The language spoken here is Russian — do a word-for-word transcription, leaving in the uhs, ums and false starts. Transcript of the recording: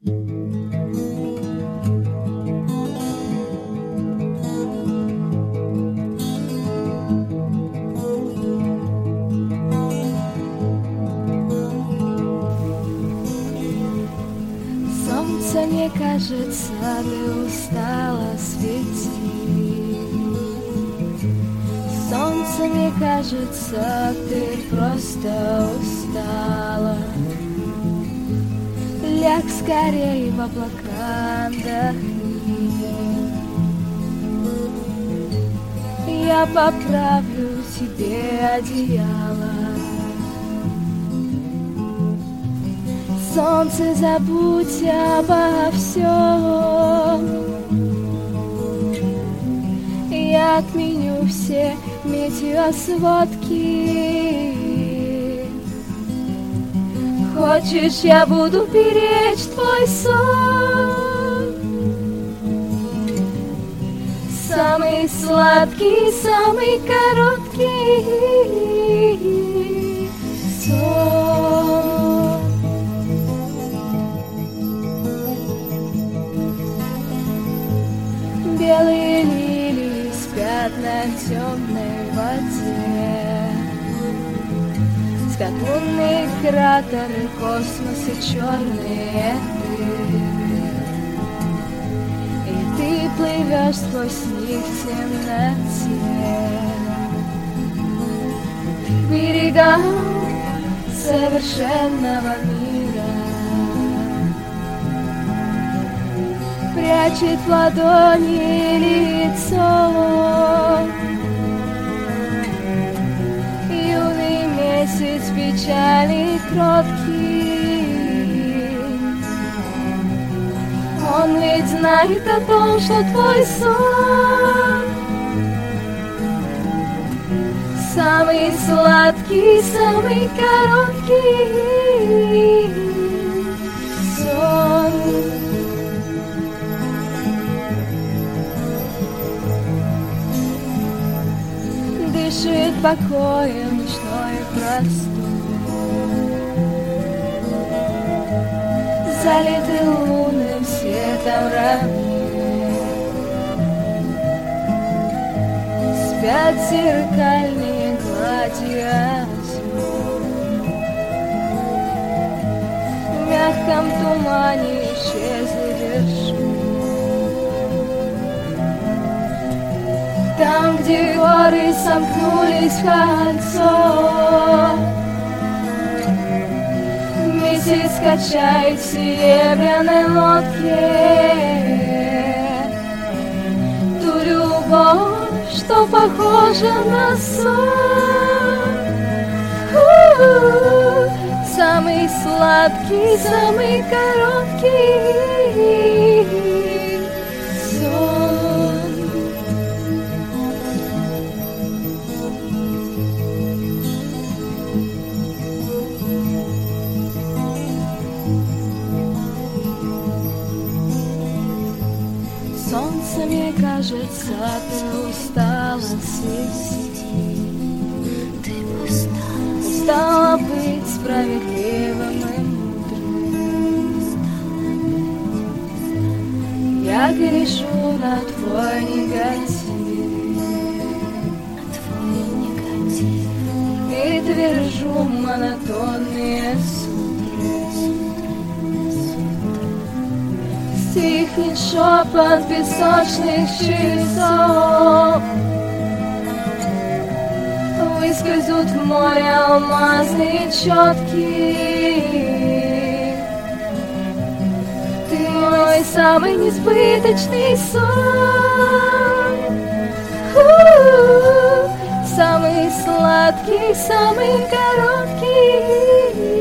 Солнце, мне кажется, ты устала светить. Солнце, мне кажется, ты просто устала. Ляг скорее в облака, отдохни. Я поправлю тебе одеяло. Солнце, забудь обо всем. Я отменю все метеосводки. Хочешь, я буду беречь твой сон? Самый сладкий, самый короткий сон. Белые лилии спят на темной воде. Спят лунные кратеры, космосы черные дыры. И ты плывешь сквозь них в темноте. К берегам совершенного мира прячет в ладони лицо. Юный месяц печали кроткий. Он ведь знает о том, что твой сон самый сладкий, самый короткий сон. Дышит покоем ночной простор, залитый лунным светом равнин. Спят зеркальные глади озер. В мягком тумане исчезли вершины. Там, где горы сомкнулись в кольцо, месяц качает в серебряной лодке ту любовь, что похожа на сон. У-у-у, самый сладкий, самый короткий сон. Солнце, мне кажется, ты устала светить. Устала быть справедливым и мудрым. Я грешу на твой негатив и твержу монотонные сутры. Стихнет шепот песочных часов, выскользнут в море алмазные четки. Ты мой самый несбыточный сон. У-у-у, самый сладкий, самый короткий